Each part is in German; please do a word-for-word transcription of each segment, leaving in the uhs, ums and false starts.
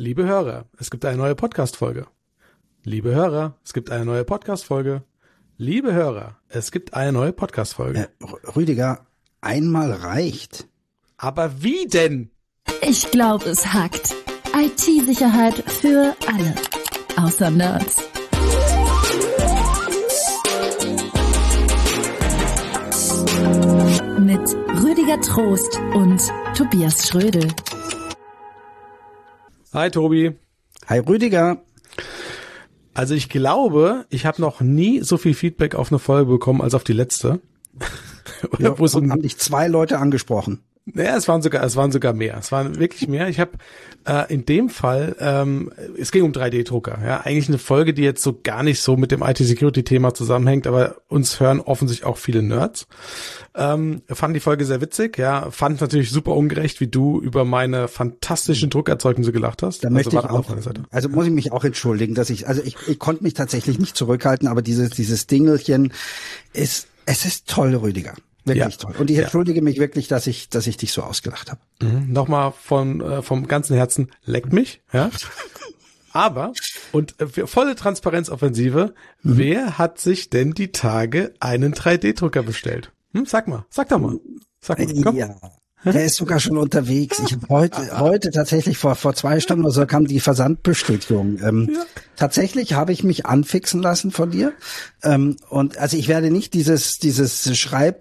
Liebe Hörer, es gibt eine neue Podcast-Folge. Liebe Hörer, es gibt eine neue Podcast-Folge. Liebe Hörer, es gibt eine neue Podcast-Folge. Äh, Rüdiger, einmal reicht. Aber wie denn? Ich glaube, es hackt. I T-Sicherheit für alle. Außer Nerds. Mit Rüdiger Trost und Tobias Schrödel. Hi Tobi. Hi Rüdiger. Also ich glaube, ich habe noch nie so viel Feedback auf eine Folge bekommen als auf die letzte. Ja, wo es um, haben dich zwei Leute angesprochen. Ja, es waren sogar, es waren sogar mehr. Es waren wirklich mehr. Ich habe äh, in dem Fall, ähm, es ging um drei D-Drucker. Ja, eigentlich eine Folge, die jetzt so gar nicht so mit dem I T-Security-Thema zusammenhängt, aber uns hören offensichtlich auch viele Nerds. Ähm, fand die Folge sehr witzig. Ja, fand natürlich super ungerecht, wie du über meine fantastischen Druckerzeugnisse gelacht hast. Da also möchte ich auch, also muss ich mich auch entschuldigen, dass ich, also ich, ich konnte mich tatsächlich nicht zurückhalten, aber dieses dieses Dingelchen ist, es ist toll, Rüdiger. Wirklich ja. toll. Und ich entschuldige ja. mich wirklich, dass ich, dass ich dich so ausgelacht habe. Mhm. Nochmal von, äh, vom ganzen Herzen, leckt mich, ja. Aber, und äh, volle Transparenzoffensive, mhm. wer hat sich denn die Tage einen drei D-Drucker bestellt? Hm? Sag mal, sag doch mal. Sag mal, komm. Ja. Der ist sogar schon unterwegs. Ich habe heute, heute tatsächlich vor vor zwei Stunden oder so kam die Versandbestätigung. Ähm, ja. Tatsächlich habe ich mich anfixen lassen von dir. Ähm, und also ich werde nicht dieses dieses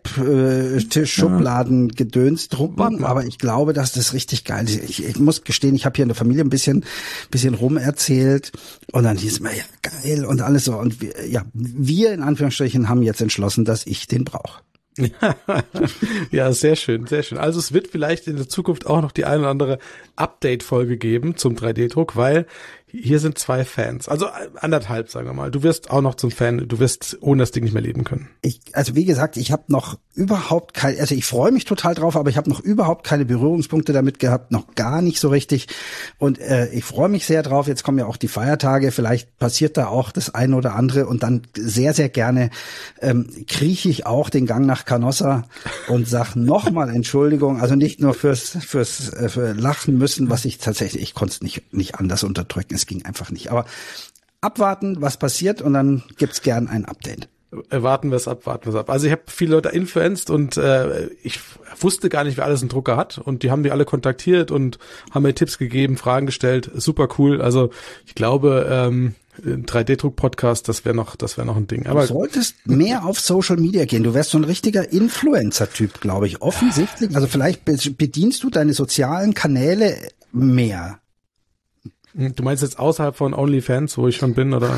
Schreibtisch-Schubladen-Gedöns drucken, aber ich glaube, dass das richtig geil ist. Ich, ich muss gestehen, ich habe hier in der Familie ein bisschen bisschen rum erzählt und dann hieß es mir ja geil und alles so. Und wir, ja, wir in Anführungsstrichen haben jetzt entschlossen, dass ich den brauche. Ja, sehr schön, sehr schön. Also es wird vielleicht in der Zukunft auch noch die eine oder andere Update-Folge geben zum drei D-Druck, weil hier sind zwei Fans, also anderthalb, sagen wir mal. Du wirst auch noch zum Fan, du wirst ohne das Ding nicht mehr leben können. Ich, also wie gesagt, ich habe noch überhaupt kein, also ich freue mich total drauf, aber ich habe noch überhaupt keine Berührungspunkte damit gehabt, noch gar nicht so richtig. Und äh, ich freue mich sehr drauf. Jetzt kommen ja auch die Feiertage, vielleicht passiert da auch das eine oder andere und dann sehr, sehr gerne ähm, krieche ich auch den Gang nach Canossa und sag nochmal Entschuldigung, also nicht nur fürs fürs äh, für Lachen müssen, was ich tatsächlich, ich konnte es nicht nicht anders unterdrücken. Es ging einfach nicht. Aber abwarten, was passiert und dann gibt's gern ein Update. Warten wir es ab, warten wir es ab. Also ich habe viele Leute influenced und äh, ich wusste gar nicht, wer alles einen Drucker hat und die haben die alle kontaktiert und haben mir Tipps gegeben, Fragen gestellt. Super cool. Also ich glaube, ähm, drei D-Druck-Podcast, das wäre noch, das wäre noch ein Ding. Aber du solltest mehr auf Social Media gehen. Du wärst so ein richtiger Influencer-Typ, glaube ich. Offensichtlich. Also vielleicht bedienst du deine sozialen Kanäle mehr. Du meinst jetzt außerhalb von OnlyFans, wo ich schon bin, oder?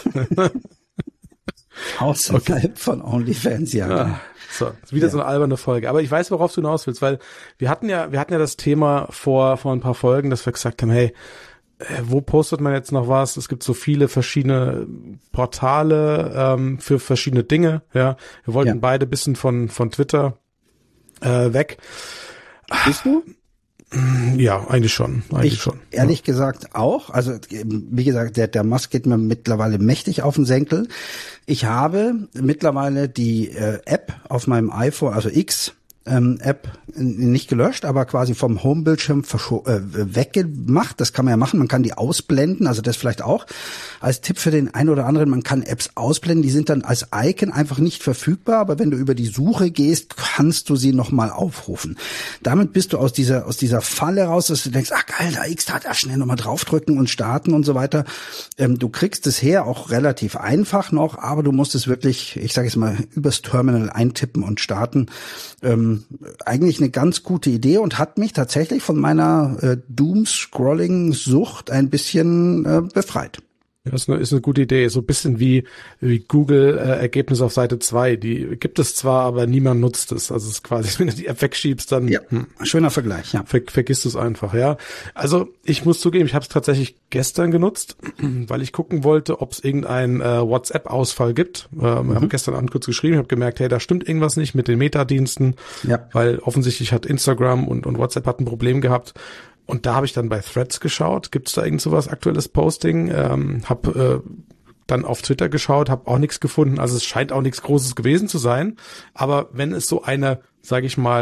Außerhalb okay. von OnlyFans, ja. Ah, so, wieder ja. so eine alberne Folge. Aber ich weiß, worauf du hinaus willst, weil wir hatten ja, wir hatten ja das Thema vor, vor ein paar Folgen, dass wir gesagt haben, hey, wo postet man jetzt noch was? Es gibt so viele verschiedene Portale ähm, für verschiedene Dinge. Ja, wir wollten ja. beide bisschen von von Twitter äh, weg. Bist du? Ja, eigentlich schon. Eigentlich ich schon. Ehrlich ja. gesagt auch. Also wie gesagt, der, der Musk geht mir mittlerweile mächtig auf den Senkel. Ich habe mittlerweile die äh, App auf meinem iPhone, also X, Ähm, App nicht gelöscht, aber quasi vom Homebildschirm verscho- äh, weggemacht. Das kann man ja machen. Man kann die ausblenden. Also das vielleicht auch als Tipp für den einen oder anderen. Man kann Apps ausblenden. Die sind dann als Icon einfach nicht verfügbar. Aber wenn du über die Suche gehst, kannst du sie nochmal aufrufen. Damit bist du aus dieser aus dieser Falle raus, dass du denkst, ach geil, da X, da, da schnell nochmal draufdrücken und starten und so weiter. Ähm, du kriegst es her, auch relativ einfach noch, aber du musst es wirklich, ich sage jetzt mal, übers Terminal eintippen und starten. Ähm, eigentlich eine ganz gute Idee und hat mich tatsächlich von meiner äh, Doom-Scrolling-Sucht ein bisschen äh, befreit. Ja, ist eine, ist eine gute Idee. So ein bisschen wie, wie Google-Ergebnisse äh, auf Seite zwei. Die gibt es zwar, aber niemand nutzt es. Also es ist quasi, wenn du die App wegschiebst, dann ja, hm, schöner Vergleich. Ja. Ver, vergisst du es einfach, ja. Also ich muss zugeben, ich habe es tatsächlich gestern genutzt, weil ich gucken wollte, ob es irgendeinen äh, WhatsApp-Ausfall gibt. Ähm, mhm. Ich habe gestern Abend kurz geschrieben, habe gemerkt, hey, da stimmt irgendwas nicht mit den Metadiensten, ja. weil offensichtlich hat Instagram und, und WhatsApp hat ein Problem gehabt. Und da habe ich dann bei Threads geschaut, gibt's da irgend sowas aktuelles Posting, ähm, hab äh, dann auf Twitter geschaut, habe auch nichts gefunden, also es scheint auch nichts Großes gewesen zu sein, aber wenn es so eine, sage ich mal,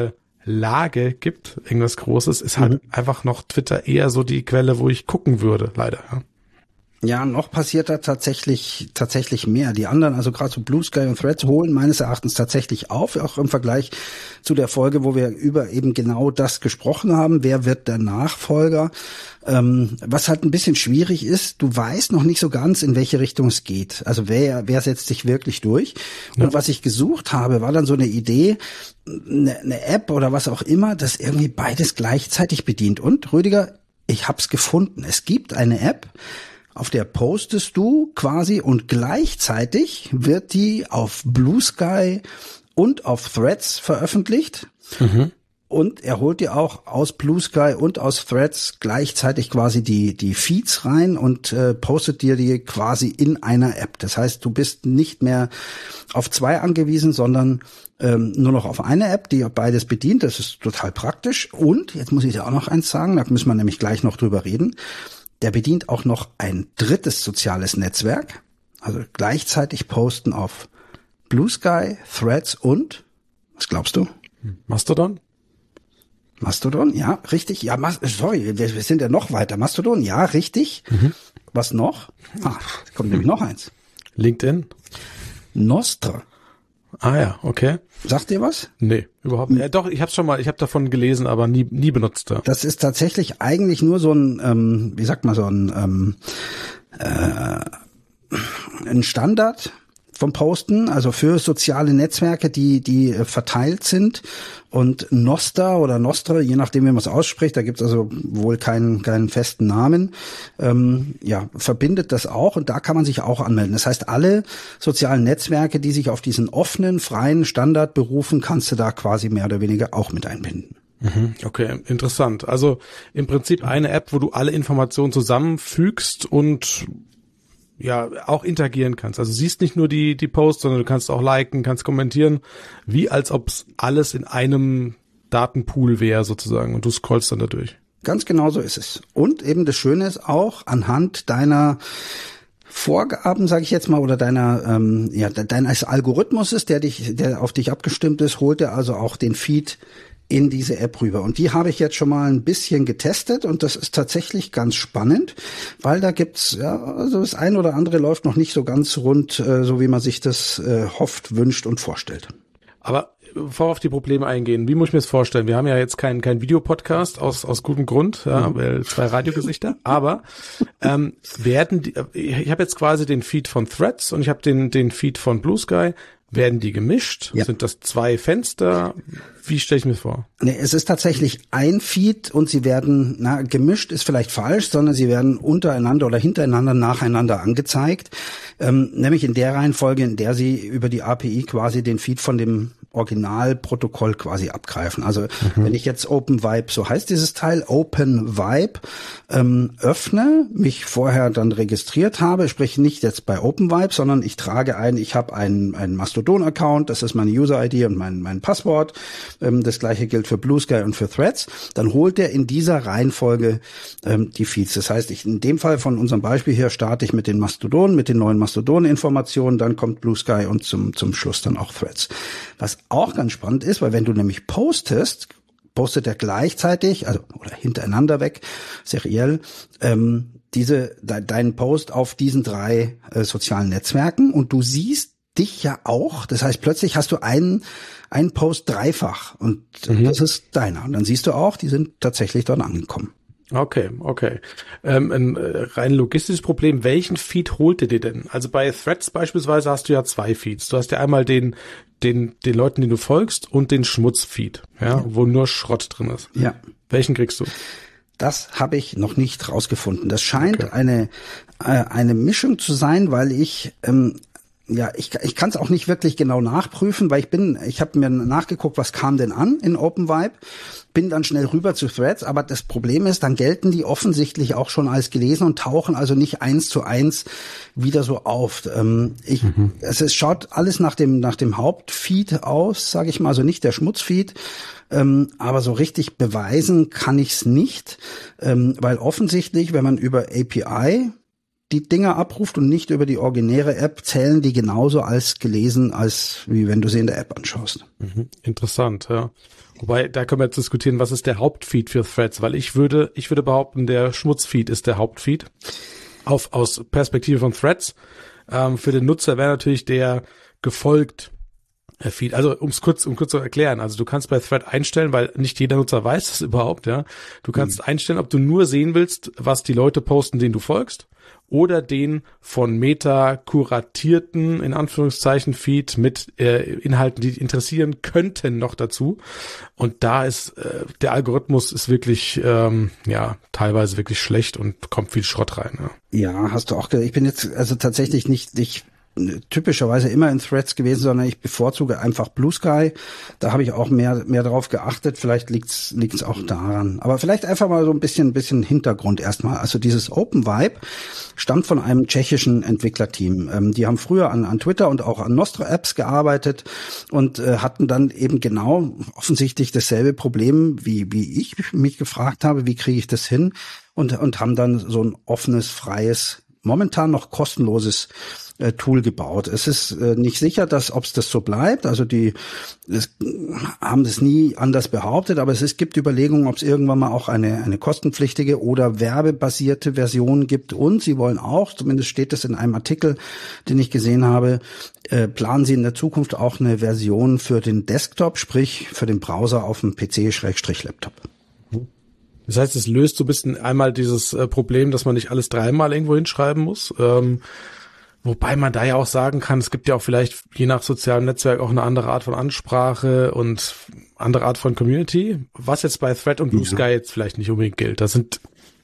Lage gibt, irgendwas Großes, ist halt mhm. einfach noch Twitter eher so die Quelle, wo ich gucken würde, leider. Ja. Ja, noch passiert da tatsächlich tatsächlich mehr. Die anderen, also gerade so Blue Sky und Threads, holen meines Erachtens tatsächlich auf, auch im Vergleich zu der Folge, wo wir über eben genau das gesprochen haben. Wer wird der Nachfolger? Ähm, was halt ein bisschen schwierig ist, du weißt noch nicht so ganz, in welche Richtung es geht. Also wer wer setzt sich wirklich durch? Ja. Und was ich gesucht habe, war dann so eine Idee, eine, eine App oder was auch immer, das irgendwie beides gleichzeitig bedient. Und Rüdiger, ich hab's gefunden. Es gibt eine App, auf der postest du quasi und gleichzeitig wird die auf Blue Sky und auf Threads veröffentlicht. Mhm. Und er holt dir auch aus Blue Sky und aus Threads gleichzeitig quasi die die Feeds rein und äh, postet dir die quasi in einer App. Das heißt, du bist nicht mehr auf zwei angewiesen, sondern ähm, nur noch auf eine App, die beides bedient. Das ist total praktisch. Und, jetzt muss ich dir auch noch eins sagen, da müssen wir nämlich gleich noch drüber reden, der bedient auch noch ein drittes soziales Netzwerk. Also gleichzeitig posten auf Blue Sky, Threads und, was glaubst du? Mastodon? Mastodon, ja, richtig. Ja, Mas- sorry, wir, wir sind ja noch weiter. Mastodon, ja, richtig. Mhm. Was noch? Ah, kommt nämlich noch eins. LinkedIn? Nostr. Ah ja, okay. Sagt dir was? Nee, überhaupt nicht. Ja, doch, ich habe schon mal, ich habe davon gelesen, aber nie nie benutzt. Da. Das ist tatsächlich eigentlich nur so ein, ähm, wie sagt man, so ein, ähm, äh, ein Standard vom Posten, also für soziale Netzwerke, die die äh, verteilt sind. Und Nostr oder Nostra, je nachdem, wie man es ausspricht, da gibt es also wohl keinen keinen festen Namen, ähm, ja, verbindet das auch und da kann man sich auch anmelden. Das heißt, alle sozialen Netzwerke, die sich auf diesen offenen, freien Standard berufen, kannst du da quasi mehr oder weniger auch mit einbinden. Okay, interessant. Also im Prinzip eine App, wo du alle Informationen zusammenfügst und ja auch interagieren kannst. Also siehst nicht nur die die Posts, sondern du kannst auch liken, kannst kommentieren, wie als ob es alles in einem Datenpool wäre sozusagen und du scrollst dann da durch. Ganz genau so ist es. Und eben das Schöne ist auch, anhand deiner Vorgaben, sage ich jetzt mal, oder deiner ähm, ja deines Algorithmuses, der dich der auf dich abgestimmt ist, holt er also auch den Feed in diese App rüber. Und die habe ich jetzt schon mal ein bisschen getestet und das ist tatsächlich ganz spannend, weil da gibt's, ja, also das ein oder andere läuft noch nicht so ganz rund, äh, so wie man sich das äh, hofft, wünscht und vorstellt. Aber bevor wir auf die Probleme eingehen, wie muss ich mir das vorstellen? Wir haben ja jetzt keinen kein Videopodcast aus aus gutem Grund, ja, mhm. weil zwei Radiogesichter, aber ähm, werden die, ich habe jetzt quasi den Feed von Threads und ich habe den den Feed von Blue Sky. Werden die gemischt? Ja. Sind das zwei Fenster? Wie stelle ich mir vor? Nee, es ist tatsächlich ein Feed und sie werden, na, gemischt ist vielleicht falsch, sondern sie werden untereinander oder hintereinander nacheinander angezeigt. Ähm, nämlich in der Reihenfolge, in der sie über die A P I quasi den Feed von dem Originalprotokoll quasi abgreifen. Also mhm. wenn ich jetzt OpenVibe, so heißt dieses Teil, OpenVibe, ähm, öffne, mich vorher dann registriert habe, sprich nicht jetzt bei OpenVibe, sondern ich trage ein, ich habe einen, einen Mastodon-Account, das ist meine User-I D und mein, mein Passwort. Ähm, das gleiche gilt für Blue Sky und für Threads. Dann holt er in dieser Reihenfolge ähm, die Feeds. Das heißt, ich in dem Fall von unserem Beispiel hier starte ich mit den Mastodon, mit den neuen Mastodon-Informationen, dann kommt Blue Sky und zum, zum Schluss dann auch Threads. Was auch ganz spannend ist, weil wenn du nämlich postest, postet er gleichzeitig, also oder hintereinander weg, seriell, ähm, diese de, deinen Post auf diesen drei äh, sozialen Netzwerken und du siehst dich ja auch. Das heißt, plötzlich hast du einen einen Post dreifach und mhm. das ist deiner. Und dann siehst du auch, die sind tatsächlich dort angekommen. Okay, okay. Ähm, ein rein logistisches Problem, welchen Feed holt ihr dir denn? Also bei Threads beispielsweise hast du ja zwei Feeds. Du hast ja einmal den den den Leuten, denen du folgst und den Schmutzfeed, ja, ja. wo nur Schrott drin ist. Ja. Welchen kriegst du? Das habe ich noch nicht rausgefunden. Das scheint okay. eine äh, eine Mischung zu sein, weil ich ähm, ja, ich, ich kann es auch nicht wirklich genau nachprüfen, weil ich bin, ich habe mir nachgeguckt, was kam denn an in OpenVibe, bin dann schnell rüber zu Threads, aber das Problem ist, dann gelten die offensichtlich auch schon als gelesen und tauchen also nicht eins zu eins wieder so auf. Ähm, ich, mhm. es, es schaut alles nach dem nach dem Hauptfeed aus, sage ich mal, also nicht der Schmutzfeed, ähm, aber so richtig beweisen kann ich es nicht, ähm, weil offensichtlich, wenn man über A P I die Dinger abruft und nicht über die originäre App, zählen die genauso als gelesen, als wie wenn du sie in der App anschaust. Mhm. Interessant, ja. Wobei, da können wir jetzt diskutieren, was ist der Hauptfeed für Threads, weil ich würde, ich würde behaupten, der Schmutzfeed ist der Hauptfeed. Auf, aus Perspektive von Threads. Ähm, für den Nutzer wäre natürlich der gefolgt äh, Feed. Also, ums kurz, um kurz zu erklären. Also, du kannst bei Thread einstellen, weil nicht jeder Nutzer weiß das überhaupt, ja. Du kannst mhm. einstellen, ob du nur sehen willst, was die Leute posten, denen du folgst, oder den von Meta kuratierten, in Anführungszeichen, Feed mit äh, Inhalten, die dich interessieren könnten, noch dazu. Und da ist, äh, der Algorithmus ist wirklich, ähm, ja, teilweise wirklich schlecht und kommt viel Schrott rein. Ja, ja hast du auch gesagt. Ich bin jetzt also tatsächlich nicht, ich typischerweise immer in Threads gewesen, sondern ich bevorzuge einfach Blue Sky. Da habe ich auch mehr mehr drauf geachtet. Vielleicht liegt's liegt's auch daran. Aber vielleicht einfach mal so ein bisschen bisschen Hintergrund erstmal. Also dieses Open Vibe stammt von einem tschechischen Entwicklerteam. Ähm, die haben früher an an Twitter und auch an Nostro Apps gearbeitet und äh, hatten dann eben genau offensichtlich dasselbe Problem, wie wie ich mich gefragt habe, wie kriege ich das hin? Und und haben dann so ein offenes, freies, momentan noch kostenloses äh, Tool gebaut. Es ist äh, nicht sicher, dass ob es das so bleibt. Also die es, haben das nie anders behauptet, aber es ist, gibt Überlegungen, ob es irgendwann mal auch eine eine kostenpflichtige oder werbebasierte Version gibt. Und sie wollen auch, zumindest steht es in einem Artikel, den ich gesehen habe, äh, planen sie in der Zukunft auch eine Version für den Desktop, sprich für den Browser auf dem P C/Laptop. Das heißt, es löst so ein bisschen einmal dieses äh, Problem, dass man nicht alles dreimal irgendwo hinschreiben muss. Ähm, wobei man da ja auch sagen kann, es gibt ja auch vielleicht je nach sozialem Netzwerk auch eine andere Art von Ansprache und andere Art von Community, was jetzt bei Thread und Blue Sky ja. jetzt vielleicht nicht unbedingt gilt. Das sind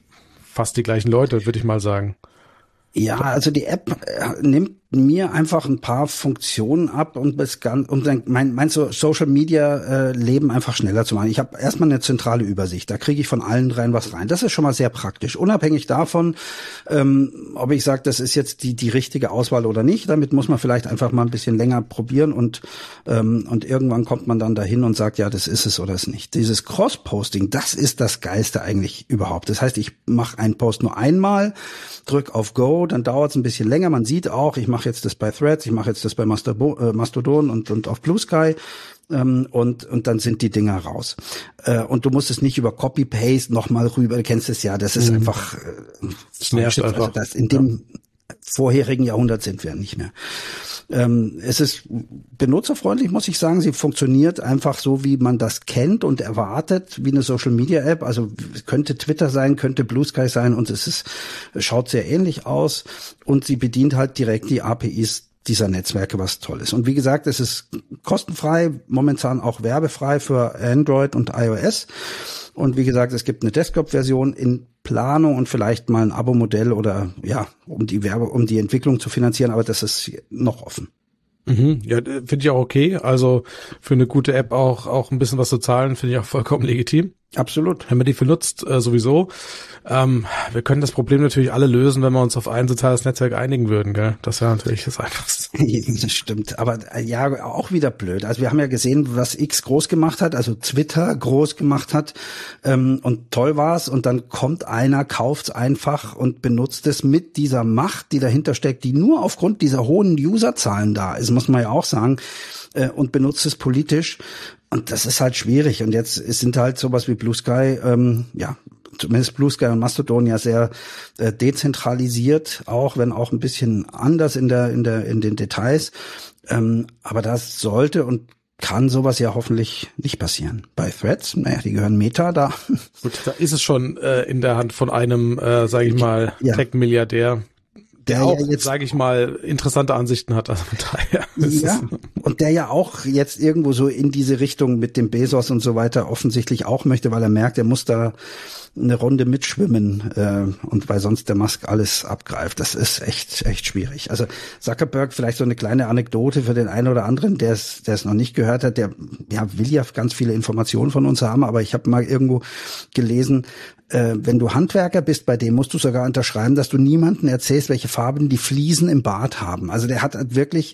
fast die gleichen Leute, würde ich mal sagen. Ja, also die App äh, nimmt mir einfach ein paar Funktionen ab, um das ganz, um mein, mein so Social Media äh, Leben einfach schneller zu machen. Ich habe erstmal eine zentrale Übersicht. Da kriege ich von allen dreien was rein. Das ist schon mal sehr praktisch. Unabhängig davon, ähm, ob ich sage, das ist jetzt die die richtige Auswahl oder nicht. Damit muss man vielleicht einfach mal ein bisschen länger probieren und ähm, und irgendwann kommt man dann dahin und sagt, ja, das ist es oder ist nicht. Dieses Cross-Posting, das ist das Geilste eigentlich überhaupt. Das heißt, ich mache einen Post nur einmal, drück auf Go, dann dauert es ein bisschen länger. Man sieht auch, ich mache jetzt das bei Threads, ich mache jetzt das bei Mastodon und und auf Blue Sky ähm, und und dann sind die Dinger raus. Äh, und du musst es nicht über Copy-Paste nochmal rüber, du kennst es ja, das ist mhm. einfach, äh, das nervt einfach. Also das in dem ja. vorherigen Jahrhundert sind wir nicht mehr. Ähm, es ist benutzerfreundlich, muss ich sagen. Sie funktioniert einfach so, wie man das kennt und erwartet, wie eine Social-Media-App. Also es könnte Twitter sein, könnte Blue Sky sein und es ist schaut sehr ähnlich aus. Und sie bedient halt direkt die A P Is dieser Netzwerke, was toll ist. Und wie gesagt, es ist kostenfrei, momentan auch werbefrei für Android und iOS. Und wie gesagt, es gibt eine Desktop-Version in Planung und vielleicht mal ein Abo-Modell oder ja, um die Werbe, um die Entwicklung zu finanzieren, aber das ist noch offen. Mhm, ja, finde ich auch okay. Also für eine gute App auch auch ein bisschen was zu zahlen, finde ich auch vollkommen legitim. Absolut. Wenn man die benutzt, äh, sowieso. Ähm, wir können das Problem natürlich alle lösen, wenn wir uns auf ein soziales Netzwerk einigen würden, gell? Das wäre natürlich das Einfachste. Das stimmt. Aber äh, ja, auch wieder blöd. Also wir haben ja gesehen, was X groß gemacht hat, also Twitter groß gemacht hat. Ähm, und toll war's. Und dann kommt einer, kauft's einfach und benutzt es mit dieser Macht, die dahinter steckt, die nur aufgrund dieser hohen Userzahlen da ist, muss man ja auch sagen, äh, und benutzt es politisch. Und das ist halt schwierig. Und jetzt sind halt sowas wie Blue Sky, ähm, ja, zumindest Blue Sky und Mastodon ja sehr äh, dezentralisiert, auch wenn auch ein bisschen anders in der in der in den Details. Ähm, aber das sollte und kann sowas ja hoffentlich nicht passieren. Bei Threads, naja, die gehören Meta da. Gut, da ist es schon äh, in der Hand von einem, äh, sage ich mal, ja. Tech-Milliardär. Der, der auch, ja sage ich mal, interessante Ansichten hat. Also von daher. Ja, und der ja auch jetzt irgendwo so in diese Richtung mit dem Bezos und so weiter offensichtlich auch möchte, weil er merkt, er muss da eine Runde mitschwimmen äh, und weil sonst der Musk alles abgreift. Das ist echt echt schwierig. Also Zuckerberg, vielleicht so eine kleine Anekdote für den einen oder anderen, der es der es noch nicht gehört hat, der ja will ja ganz viele Informationen von uns haben, aber ich habe mal irgendwo gelesen, äh, wenn du Handwerker bist, bei dem musst du sogar unterschreiben, dass du niemandem erzählst, welche Farben die Fliesen im Bad haben. Also der hat wirklich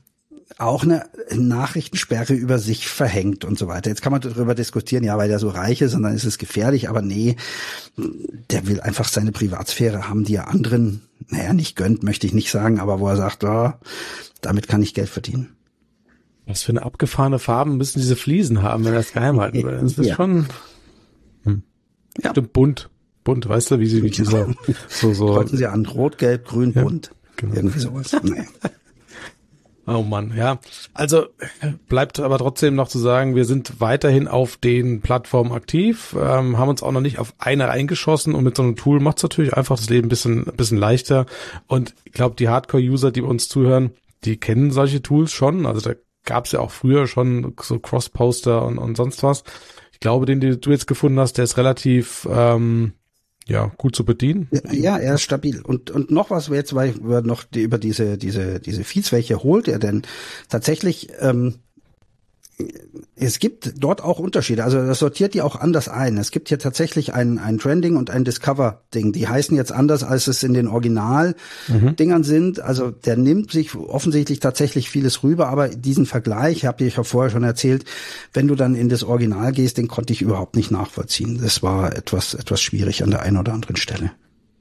auch eine Nachrichtensperre über sich verhängt und so weiter. Jetzt kann man darüber diskutieren, ja, weil der so reich ist und dann ist es gefährlich, aber nee, der will einfach seine Privatsphäre haben, die er anderen naja, nicht gönnt, möchte ich nicht sagen, aber wo er sagt, oh, damit kann ich Geld verdienen. Was für eine abgefahrene Farben müssen diese Fliesen haben, wenn er das geheim halten will? Das ist ja. schon hm. ja. Stimmt, bunt. Bunt, weißt du, wie sie wie dieser so so. Kreuzen sie an, rot, gelb, grün, ja, bunt. Genau. Irgendwie sowas. Naja. Oh Mann, ja. Also bleibt aber trotzdem noch zu sagen, wir sind weiterhin auf den Plattformen aktiv, ähm, haben uns auch noch nicht auf eine reingeschossen und mit so einem Tool macht es natürlich einfach das Leben ein bisschen, ein bisschen leichter. Und ich glaube, die Hardcore-User, die uns zuhören, die kennen solche Tools schon. Also da gab es ja auch früher schon so Cross-Poster und, und sonst was. Ich glaube, den, den du jetzt gefunden hast, der ist relativ ähm, ja gut zu bedienen. Ja, er ist stabil. Und und noch was, jetzt, weil wir noch die, über diese diese diese Feeds, welche holt er denn tatsächlich? Ähm, es gibt dort auch Unterschiede. Also das sortiert die auch anders ein. Es gibt hier tatsächlich ein ein Trending und ein Discover-Ding. Die heißen jetzt anders, als es in den Original-Dingern mhm. sind. Also der nimmt sich offensichtlich tatsächlich vieles rüber. Aber diesen Vergleich, habe ich ja vorher schon erzählt, wenn du dann in das Original gehst, den konnte ich überhaupt nicht nachvollziehen. Das war etwas etwas schwierig an der einen oder anderen Stelle.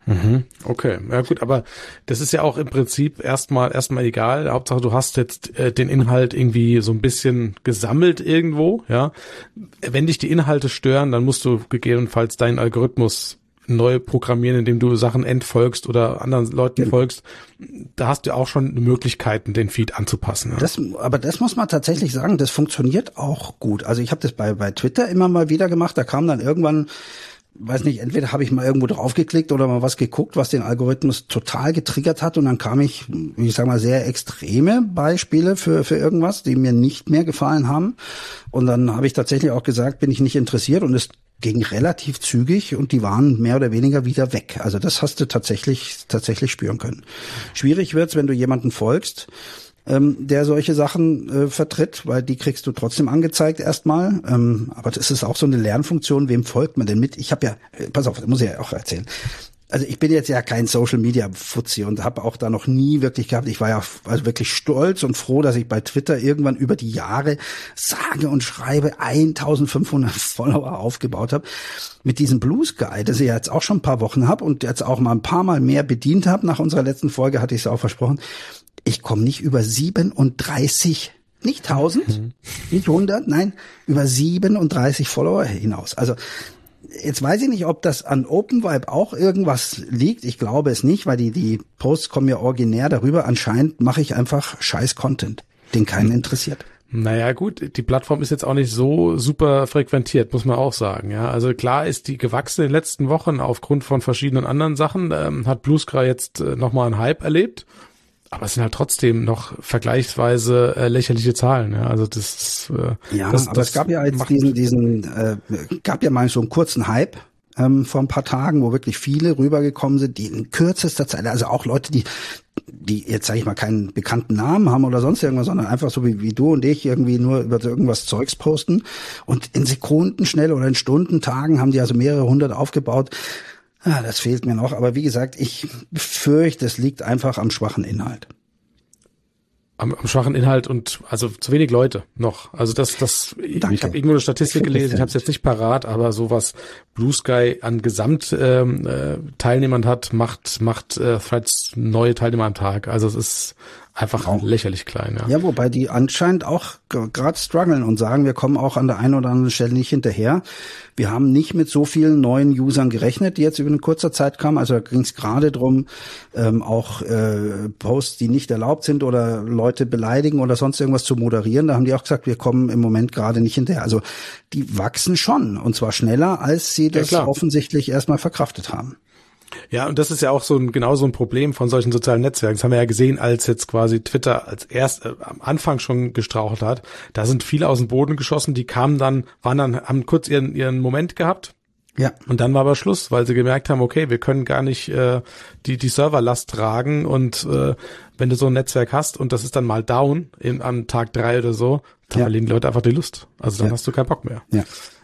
Okay, ja gut, aber das ist ja auch im Prinzip erstmal erstmal egal. Hauptsache du hast jetzt äh, den Inhalt irgendwie so ein bisschen gesammelt irgendwo, ja. Wenn dich die Inhalte stören, dann musst du gegebenenfalls deinen Algorithmus neu programmieren, indem du Sachen entfolgst oder anderen Leuten ja. folgst. Da hast du auch schon Möglichkeiten, den Feed anzupassen. Ja. Das, aber das muss man tatsächlich sagen, das funktioniert auch gut. Also ich habe das bei bei Twitter immer mal wieder gemacht. Da kam dann irgendwann, weiß nicht, entweder habe ich mal irgendwo draufgeklickt oder mal was geguckt, was den Algorithmus total getriggert hat und dann kam ich, ich sag mal, sehr extreme Beispiele für für irgendwas, die mir nicht mehr gefallen haben und dann habe ich tatsächlich auch gesagt, bin ich nicht interessiert und es ging relativ zügig und die waren mehr oder weniger wieder weg. Also das hast du tatsächlich tatsächlich spüren können. Schwierig wird's, wenn du jemanden folgst, ähm, der solche Sachen äh, vertritt, weil die kriegst du trotzdem angezeigt erstmal. Ähm, aber das ist auch so eine Lernfunktion. Wem folgt man denn mit? Ich habe ja, äh, pass auf, das muss ich ja auch erzählen. Also ich bin jetzt ja kein Social-Media-Fuzzi und habe auch da noch nie wirklich gehabt. Ich war ja also wirklich stolz und froh, dass ich bei Twitter irgendwann über die Jahre sage und schreibe eintausendfünfhundert Follower aufgebaut habe. Mit diesem Blue Sky, das ich jetzt auch schon ein paar Wochen habe und jetzt auch mal ein paar Mal mehr bedient habe. Nach unserer letzten Folge hatte ich es auch versprochen. Ich komme nicht über siebenunddreißig, nicht tausend, mhm. nicht hundert, nein, über siebenunddreißig Follower hinaus. Also jetzt weiß ich nicht, ob das an OpenVibe auch irgendwas liegt. Ich glaube es nicht, weil die die Posts kommen ja originär darüber. Anscheinend mache ich einfach scheiß Content, den keinen interessiert. Naja gut, die Plattform ist jetzt auch nicht so super frequentiert, muss man auch sagen. Ja, also klar ist die gewachsen in den letzten Wochen aufgrund von verschiedenen anderen Sachen. Ähm, hat Blue Sky jetzt äh, nochmal einen Hype erlebt. Aber es sind halt trotzdem noch vergleichsweise äh, lächerliche Zahlen. Ja, also das ist, äh, ja, das, aber das es gab ja jetzt diesen, diesen, äh, gab ja mal so einen kurzen Hype ähm, vor ein paar Tagen, wo wirklich viele rübergekommen sind, die in kürzester Zeit, also auch Leute, die, die jetzt sage ich mal keinen bekannten Namen haben oder sonst irgendwas, sondern einfach so wie, wie du und ich irgendwie nur über irgendwas Zeugs posten und in Sekunden schnell oder in Stunden, Tagen haben die also mehrere hundert aufgebaut. Ah, das fehlt mir noch, aber wie gesagt, ich fürchte, es liegt einfach am schwachen Inhalt. Am, am schwachen Inhalt und also zu wenig Leute noch. Also das, das Danke. Ich habe irgendwo eine Statistik gelesen, ich habe es jetzt nicht parat, aber so was Blue Sky an Gesamtteilnehmern ähm, äh, hat, macht macht äh, Threads neue Teilnehmer am Tag. Also es ist einfach auch lächerlich klein. Ja, ja, wobei die anscheinend auch gerade strugglen und sagen, wir kommen auch an der einen oder anderen Stelle nicht hinterher. Wir haben nicht mit so vielen neuen Usern gerechnet, die jetzt über eine kurze Zeit kamen. Also da ging es gerade drum, ähm, auch äh, Posts, die nicht erlaubt sind oder Leute beleidigen oder sonst irgendwas zu moderieren. Da haben die auch gesagt, wir kommen im Moment gerade nicht hinterher. Also die wachsen schon und zwar schneller, als sie das ja, offensichtlich erstmal verkraftet haben. Ja, und das ist ja auch so ein, genau so ein Problem von solchen sozialen Netzwerken. Das haben wir ja gesehen, als jetzt quasi Twitter als erst äh, am Anfang schon gestrauchelt hat. Da sind viele aus dem Boden geschossen, die kamen dann, waren dann, haben kurz ihren, ihren Moment gehabt. Ja. Und dann war aber Schluss, weil sie gemerkt haben, okay, wir können gar nicht äh, die, die Serverlast tragen und äh, wenn du so ein Netzwerk hast und das ist dann mal down in, am Tag drei oder so, dann ja. verlieren die Leute einfach die Lust. Also dann ja. hast du keinen Bock mehr. Ja.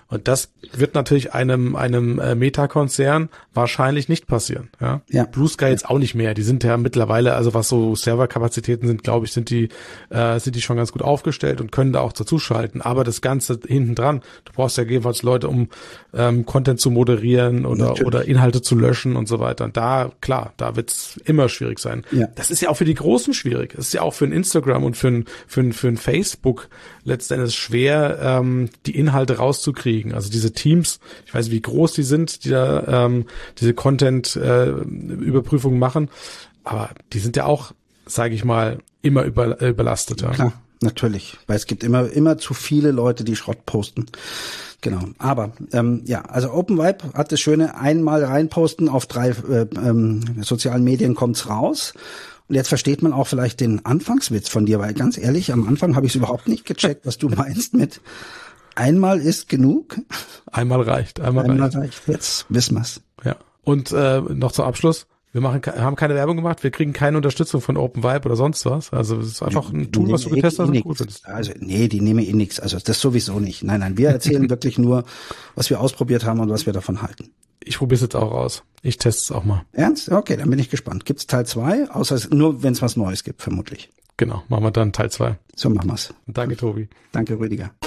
Und das wird natürlich einem einem äh, Meta-Konzern wahrscheinlich nicht passieren. Ja? Ja. Blue Sky jetzt auch nicht mehr. Die sind ja mittlerweile, also was so Serverkapazitäten sind, glaube ich, sind die äh, sind die schon ganz gut aufgestellt und können da auch dazuschalten. Aber das Ganze hinten dran, du brauchst ja jedenfalls Leute, um ähm, Content zu moderieren oder Natürlich. oder Inhalte zu löschen und so weiter. Und da, klar, da wird's immer schwierig sein. Ja. Das ist ja auch für die Großen schwierig. Das ist ja auch für ein Instagram und für ein für ein, für ein Facebook letztendlich schwer, ähm, die Inhalte rauszukriegen. Also diese Teams, ich weiß nicht, wie groß die sind, die da ähm, diese Content-Überprüfung äh, machen, aber die sind ja auch, sage ich mal, immer über, äh, überlastet. Ja. Klar, natürlich, weil es gibt immer immer zu viele Leute, die Schrott posten. Genau, aber ähm, ja, also OpenVibe hat das Schöne, einmal reinposten, auf drei äh, ähm, sozialen Medien kommt's raus. Und jetzt versteht man auch vielleicht den Anfangswitz von dir, weil ganz ehrlich, am Anfang habe ich es überhaupt nicht gecheckt, was du meinst mit einmal ist genug. Einmal reicht, einmal, Einmal reicht. reicht. Jetzt wissen wir's. Ja. Und äh, noch zum Abschluss, wir machen haben keine Werbung gemacht, wir kriegen keine Unterstützung von OpenVibe oder sonst was. Also es ist einfach ein Tool, was du getestet hast und gut findest. Also nee, die nehmen eh nichts. Also das sowieso nicht. Nein, nein, wir erzählen wirklich nur, was wir ausprobiert haben und was wir davon halten. Ich probiere es jetzt auch aus. Ich teste es auch mal. Ernst? Okay, dann bin ich gespannt. Gibt's Teil zwei? Außer es, nur wenn es was Neues gibt, vermutlich. Genau, machen wir dann Teil zwei. So machen wir's. Danke, Tobi. Danke, Rüdiger.